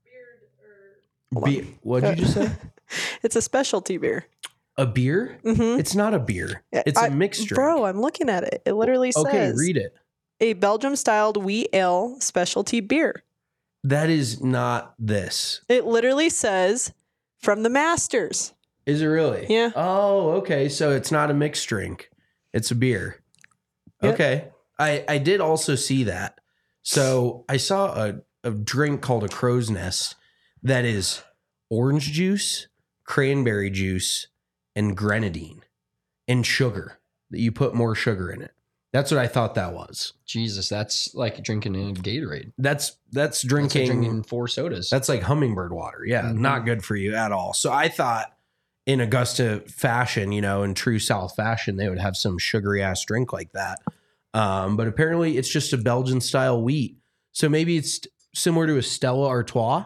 beer. What did you just say? It's a specialty beer. A beer? Mm-hmm. It's not a beer. It's a mixed drink. Bro, I'm looking at it. It literally says. Okay, read it. A Belgium-styled wheat ale specialty beer. That is not this. It literally says from the Masters. Is it really? Yeah. Oh, okay. So it's not a mixed drink. It's a beer. Yep. Okay. I did also see that. So I saw a drink called a crow's nest that is orange juice, cranberry juice, and grenadine and sugar. That you put more sugar in it. That's what I thought that was. Jesus, that's like drinking a Gatorade. That's drinking, like drinking 4 sodas. That's like hummingbird water. Yeah, not good for you at all. So I thought in Augusta fashion, in true South fashion, they would have some sugary ass drink like that. But apparently it's just a Belgian style wheat. So maybe it's similar to a Stella Artois.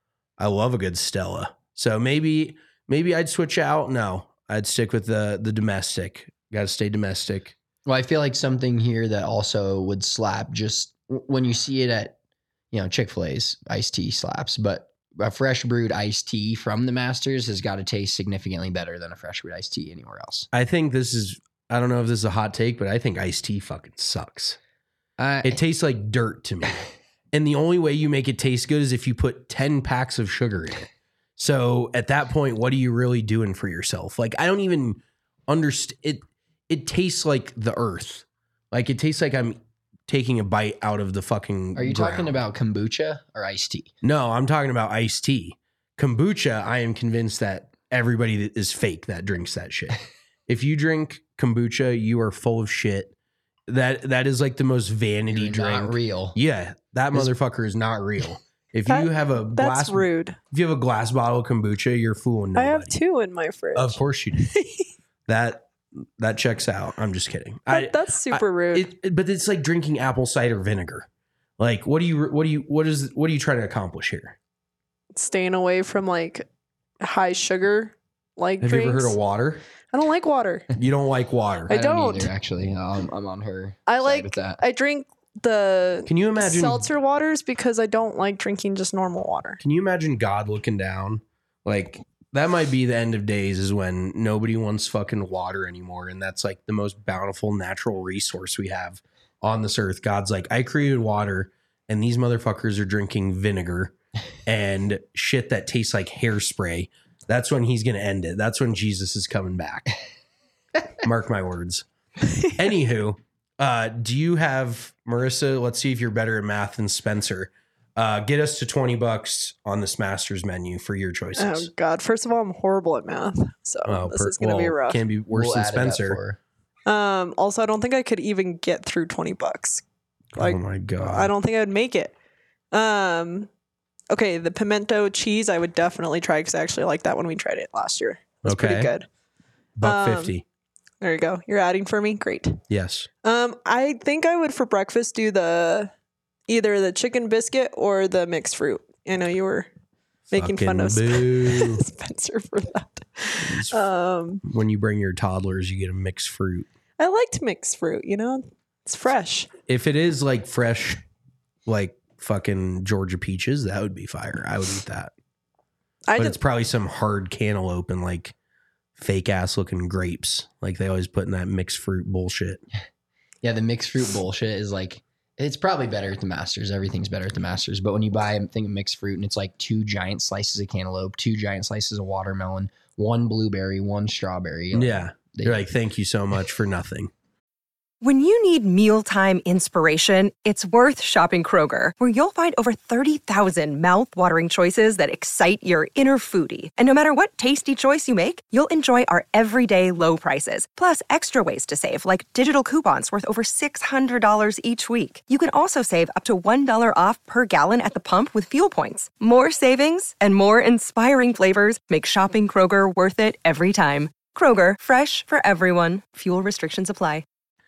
I love a good Stella. So maybe I'd switch out. No, I'd stick with the domestic. Got to stay domestic. Well, I feel like something here that also would slap just when you see it at, Chick-fil-A's iced tea slaps, but a fresh brewed iced tea from the Masters has got to taste significantly better than a fresh brewed iced tea anywhere else. I think I don't know if this is a hot take, but I think iced tea fucking sucks. It tastes like dirt to me. And the only way you make it taste good is if you put 10 packs of sugar in it. So at that point, what are you really doing for yourself? Like, I don't even understand it. It tastes like the earth. Like it tastes like I'm taking a bite out of the fucking Are you ground. talking about kombucha or iced tea? No, I'm talking about iced tea. Kombucha, I am convinced that everybody that is fake that drinks that shit. If you drink kombucha, you are full of shit. That is like the most vanity You're drink. not real. Yeah, that motherfucker is not real. If you have a glass, that's rude. If you have a glass bottle of kombucha, you're fooling nobody. I have 2 in my fridge. Of course you do. That checks out. I'm just kidding. That's super rude. But it's like drinking apple cider vinegar. Like, what are you trying to accomplish here? Staying away from like high sugar like Have drinks. you ever heard of water? I don't like water. You don't like water. I don't. either, actually. I'm on her. I side like. with that. I drink the Can you imagine? seltzer waters because I don't like drinking just normal water. Can you imagine God looking down? Like, that might be the end of days, is when nobody wants fucking water anymore. And that's like the most bountiful natural resource we have on this earth. God's like, I created water and these motherfuckers are drinking vinegar and shit that tastes like hairspray. That's when he's going to end it. That's when Jesus is coming back. Mark my words. Anywho, do you have, Marissa, let's see if you're better at math than Spencer. Get us to $20 on this Masters menu for your choices. Oh God! First of all, I'm horrible at math, so this is going to be rough. Can't be worse than Spencer. Also, I don't think I could even get through $20. Like, oh my God! I don't think I would make it. Okay, the pimento cheese I would definitely try because I actually liked that when we tried it last year. It was pretty good. $1.50. There you go. You're adding for me. Great. Yes. I think I would for breakfast do either the chicken biscuit or the mixed fruit. I know you were making fun of Spencer for that. When you bring your toddlers, you get a mixed fruit. I liked mixed fruit. It's fresh. If it is like fresh, like fucking Georgia peaches, that would be fire. I would eat that. But it's probably some hard cantaloupe and like fake ass looking grapes, like they always put in that mixed fruit bullshit. Yeah, the mixed fruit bullshit is like, it's probably better at the Masters. Everything's better at the Masters. But when you buy a thing of mixed fruit and it's like 2 giant slices of cantaloupe, 2 giant slices of watermelon, 1 blueberry, 1 strawberry. Yeah. You're like, thank you so much for nothing. When you need mealtime inspiration, it's worth shopping Kroger, where you'll find over 30,000 mouth-watering choices that excite your inner foodie. And no matter what tasty choice you make, you'll enjoy our everyday low prices, plus extra ways to save, like digital coupons worth over $600 each week. You can also save up to $1 off per gallon at the pump with fuel points. More savings and more inspiring flavors make shopping Kroger worth it every time. Kroger, fresh for everyone. Fuel restrictions apply.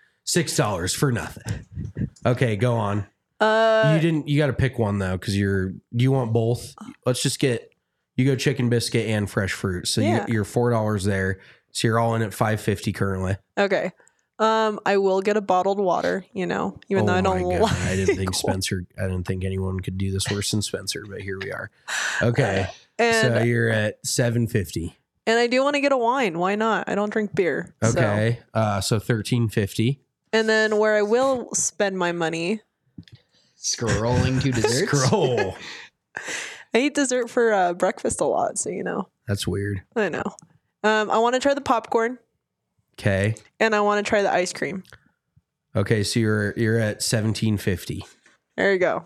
$6 for nothing. Okay, go on. You got to pick one though, because do you want both? Let's just you go chicken biscuit and fresh fruit. So you're $4 there. So you're all in at $5.50 currently. Okay. I will get a bottled water, even though I don't like I didn't think I didn't think anyone could do this worse than Spencer, but here we are. Okay. So you're at $7.50. And I do want to get a wine. Why not? I don't drink beer. Okay. So $13.50. And then where I will spend my money. Scrolling to desserts. Scroll. I eat dessert for breakfast a lot, so That's weird. I know. I want to try the popcorn. Okay. And I want to try the ice cream. Okay, so you're at $17.50. There you go.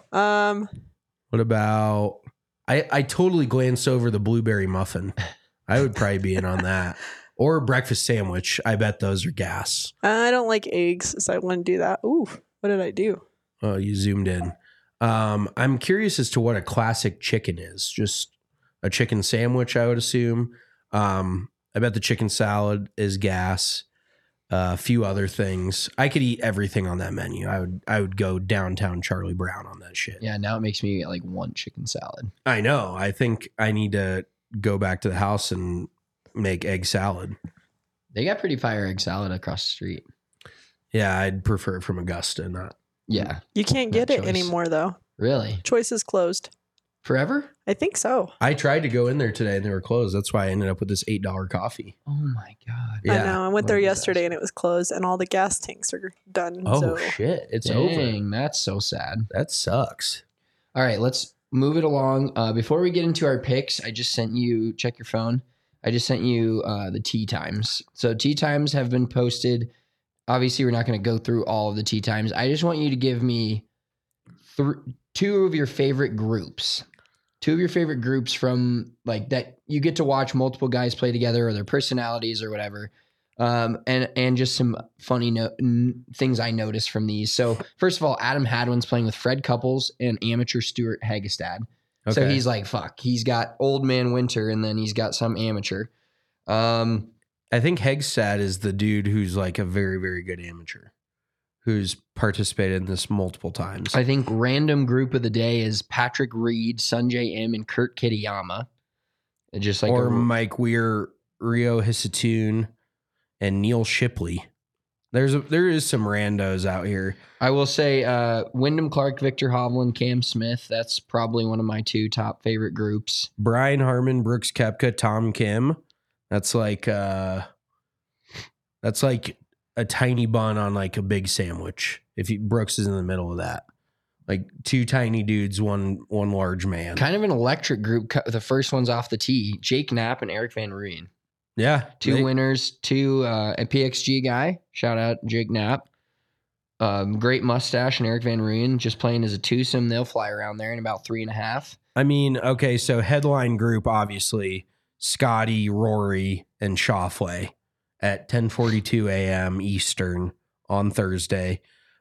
What about I totally glanced over the blueberry muffin. I would probably be in on that. Or a breakfast sandwich. I bet those are gas. I don't like eggs, so I wouldn't do that. Ooh, what did I do? Oh, you zoomed in. I'm curious as to what a classic chicken is. Just a chicken sandwich, I would assume. I bet the chicken salad is gas. A few other things. I could eat everything on that menu. I would go downtown Charlie Brown on that shit. Yeah, now it makes me like want chicken salad. I know. I think I need to go back to the house and make egg salad. They got pretty fire egg salad across the street. Yeah, I'd prefer it from Augusta, not. Yeah. You can't get it anymore, though. Really? Choice is closed. Forever? I think so. I tried to go in there today and they were closed. That's why I ended up with this $8 coffee. Oh my God. Yeah. I know. I went there yesterday and it was closed and all the gas tanks are done. Oh, shit. It's over. Dang, that's so sad. That sucks. All right, let's move it along. Before we get into our picks, I just sent you, check your phone. I just sent you the tee times. So tee times have been posted. Obviously, we're not going to go through all of the tee times. I just want you to give me 2 of your favorite groups. 2 of your favorite groups from like that you get to watch multiple guys play together or their personalities or whatever. And just some funny things I noticed from these. So first of all, Adam Hadwin's playing with Fred Couples and amateur Stuart Hagestad. Okay. So he's like, fuck, he's got Old Man Winter and then he's got some amateur. I think Hagestad is the dude who's like a very, very good amateur who's participated in this multiple times. I think random group of the day is Patrick Reed, Sanjay M, and Kurt Kitayama. Just like Mike Weir, Rio Hisatoon, and Neil Shipley. There is some randos out here. I will say Wyndham Clark, Victor Hovland, Cam Smith. That's probably one of my 2 top favorite groups. Brian Harmon, Brooks Koepka, Tom Kim. That's like a tiny bun on like a big sandwich. Brooks is in the middle of that. Like 2 tiny dudes, one large man. Kind of an electric group. The first one's off the tee. Jake Knapp and Eric Van Rooyen. Yeah. 2 winners, 2 a PXG guy. Shout out Jake Knapp. Great mustache and Eric Van Rooyen just playing as a twosome. They'll fly around there in about 3.5. I mean, okay, so headline group, obviously, Scotty, Rory, and Schauffele at 10:42 a.m. Eastern on Thursday.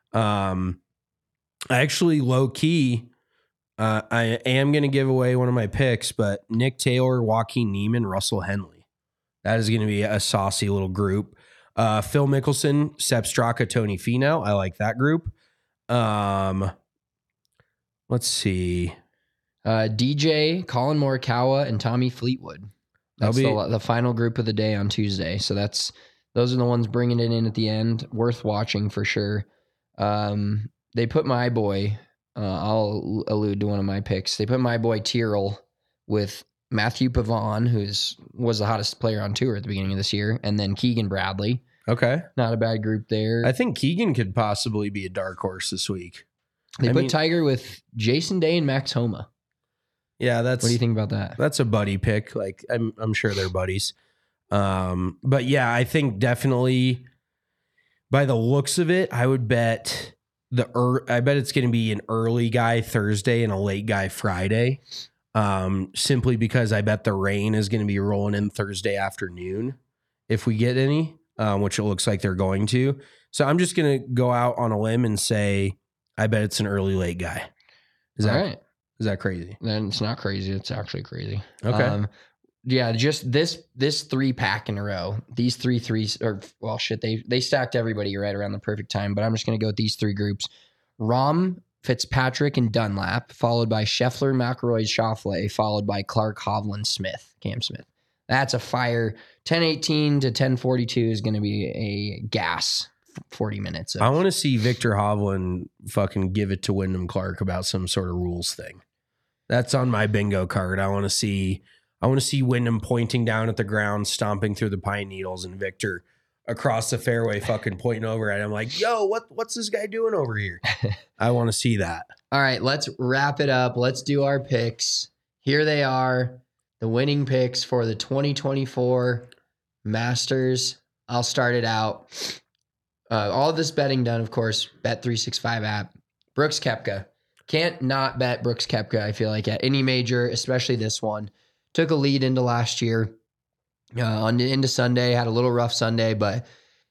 Actually, low key, I am going to give away one of my picks, but Nick Taylor, Joaquin Niemann, Russell Henley. That is going to be a saucy little group. Phil Mickelson, Sepp Straka, Tony Finau. I like that group. Let's see. DJ, Colin Morikawa, and Tommy Fleetwood. That's the final group of the day on Tuesday. So those are the ones bringing it in at the end. Worth watching for sure. They put my boy, I'll allude to one of my picks. They put my boy Tyrrell with Matthew Pavon, was the hottest player on tour at the beginning of this year, and then Keegan Bradley. Okay. Not a bad group there. I think Keegan could possibly be a dark horse this week. They put Tiger with Jason Day and Max Homa. Yeah, what do you think about that? That's a buddy pick. Like I'm sure they're buddies. But yeah, I think definitely by the looks of it, I would bet I bet it's going to be an early guy Thursday and a late guy Friday. Simply because I bet the rain is going to be rolling in Thursday afternoon if we get any, which it looks like they're going to. So I'm just going to go out on a limb and say I bet it's an early late guy. Is that crazy? Then it's not crazy. It's actually crazy. Okay. Yeah, just this 3-pack in a row. These 3 threes they stacked everybody right around the perfect time, but I'm just going to go with these 3 groups. Rahm, Fitzpatrick, and Dunlap, followed by Scheffler, McIlroy, Schauffele, followed by Clark, Hovland, Smith, Cam Smith. That's a fire. 10:18 to 10:42 is going to be a gas 40 minutes. I want to see Victor Hovland fucking give it to Wyndham Clark about some sort of rules thing. That's on my bingo card. I want to see Wyndham pointing down at the ground, stomping through the pine needles, and Victor across the fairway fucking pointing over at him like, yo, what's this guy doing over here? I want to see that. All right, let's wrap it up. Let's do our picks. Here they are, the winning picks for the 2024 Masters. I'll start it out. All of this betting done, of course, Bet365 app. Brooks Koepka. Can't not bet Brooks Koepka, I feel like, at any major, especially this one. Took a lead into last year. Into Sunday, had a little rough Sunday, but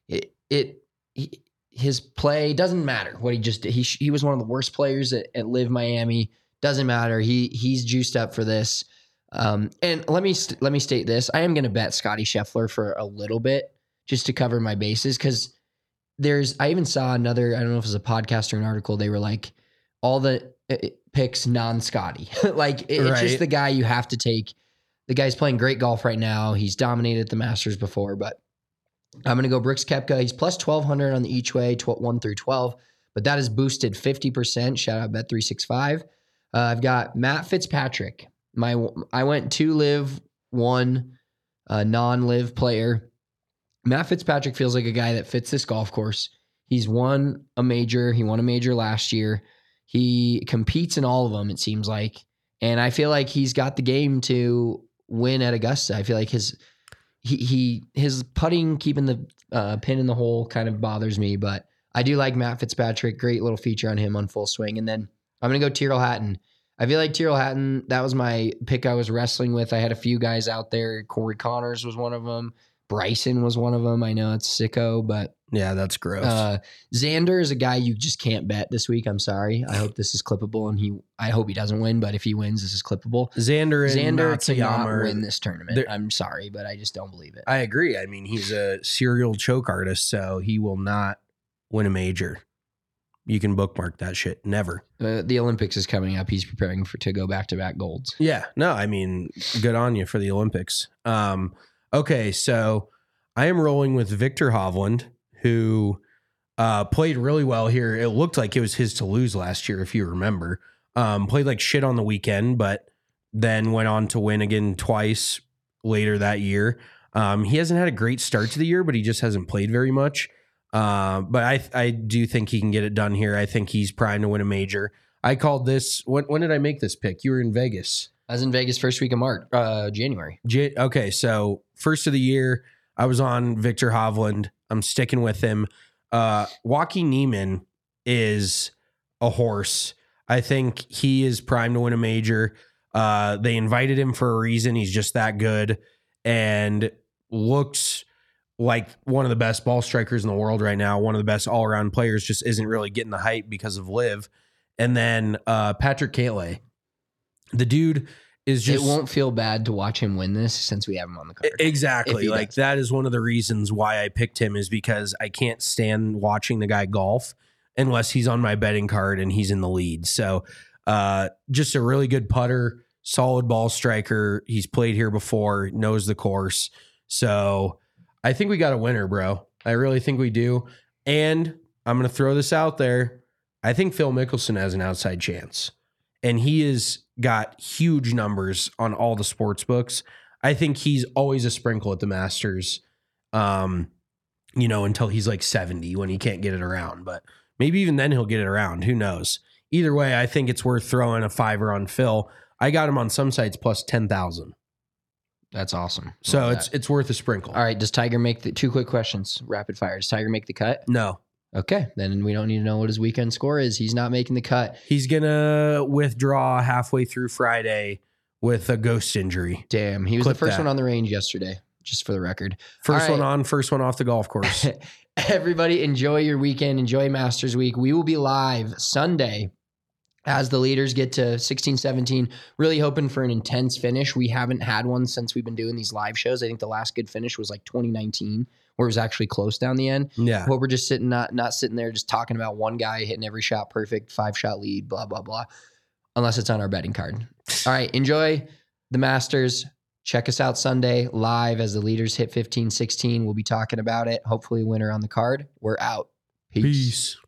his play doesn't matter. What he just did, he was one of the worst players at Live Miami. Doesn't matter. He's juiced up for this. And let me state this: I am going to bet Scotty Scheffler for a little bit just to cover my bases because I even saw another. I don't know if it was a podcast or an article. They were like all the picks non-Scotty. It's just the guy you have to take. The guy's playing great golf right now. He's dominated the Masters before, but I'm going to go Brooks Koepka. He's plus 1,200 on the each way, 1 through 12, but that is boosted 50%. Shout out Bet365. I've got Matt Fitzpatrick. I went 2 live, 1 non-live player. Matt Fitzpatrick feels like a guy that fits this golf course. He's won a major. He won a major last year. He competes in all of them, it seems like. And I feel like he's got the game to win at Augusta. I feel like his putting, keeping the pin in the hole kind of bothers me, but I do like Matt Fitzpatrick. Great little feature on him on Full Swing. And then I'm going to go Tyrrell Hatton. I feel like Tyrrell Hatton, that was my pick I was wrestling with. I had a few guys out there. Corey Connors was one of them. Bryson was one of them. I know it's sicko, but yeah, that's gross. Xander is a guy you just can't bet this week. I'm sorry. I hope this is clippable, and I hope he doesn't win. But if he wins, this is clippable. Xander cannot win this tournament. I'm sorry, but I just don't believe it. I agree. I mean, he's a serial choke artist, so he will not win a major. You can bookmark that shit. Never. The Olympics is coming up. He's preparing to go back-to-back golds. Yeah. No, I mean, good on you for the Olympics. Okay, so I am rolling with Victor Hovland, who played really well here. It looked like it was his to lose last year, if you remember. Played like shit on the weekend, but then went on to win again twice later that year. He hasn't had a great start to the year, but he just hasn't played very much. But I do think he can get it done here. I think he's primed to win a major. I called this. When did I make this pick? You were in Vegas. I was in Vegas first week of January. Okay, so first of the year, I was on Victor Hovland. I'm sticking with him. Joaquin Niemann is a horse. I think he is primed to win a major. They invited him for a reason. He's just that good and looks like one of the best ball strikers in the world right now. One of the best all-around players, just isn't really getting the hype because of LIV. And then Patrick Cantlay. The dude is just... It won't feel bad to watch him win this since we have him on the card. Exactly. Like that is one of the reasons why I picked him, is because I can't stand watching the guy golf unless he's on my betting card and he's in the lead. So just a really good putter, solid ball striker. He's played here before, knows the course. So I think we got a winner, bro. I really think we do. And I'm going to throw this out there. I think Phil Mickelson has an outside chance. And he has got huge numbers on all the sports books. I think he's always a sprinkle at the Masters, until he's like 70 when he can't get it around. But maybe even then he'll get it around. Who knows? Either way, I think it's worth throwing a $5 on Phil. I got him on some sites plus 10,000. That's awesome. So it's worth a sprinkle. All right. Does Tiger make the 2 quick questions? Rapid fire. Does Tiger make the cut? No. Okay. Then we don't need to know what his weekend score is. He's not making the cut. He's going to withdraw halfway through Friday with a ghost injury. Damn. He was the first one on the range yesterday, just for the record. First one on, first one off the golf course. Everybody enjoy your weekend. Enjoy Masters Week. We will be live Sunday as the leaders get to 16, 17, really hoping for an intense finish. We haven't had one since we've been doing these live shows. I think the last good finish was like 2019, where it was actually close down the end. Yeah. But we're just sitting, not sitting there just talking about one guy hitting every shot perfect, 5-shot lead, blah, blah, blah, unless it's on our betting card. All right. Enjoy the Masters. Check us out Sunday live as the leaders hit 15, 16. We'll be talking about it. Hopefully winner on the card. We're out. Peace.